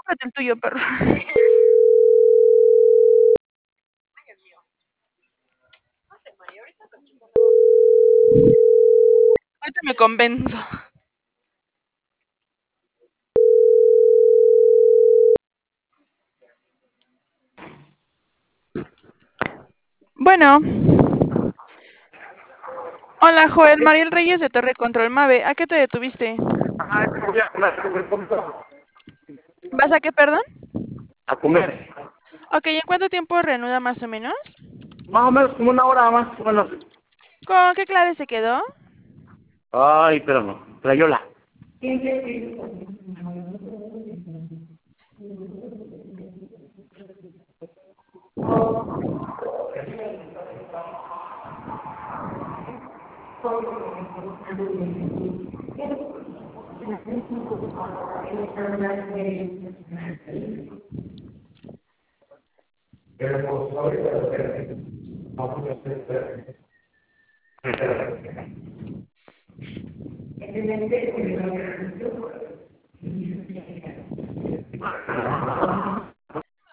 cómprate el tuyo, perro. Ahorita me convenzo. Bueno. Hola, Joel. Mariel Reyes de Torre Control Mave. ¿A qué te detuviste? ¿Vas a qué, perdón? A comer. Ok, ¿en cuánto tiempo reanuda más o menos? Más o menos como una hora más o menos. ¿Con qué clave se quedó? Ay, pero no. Crayola.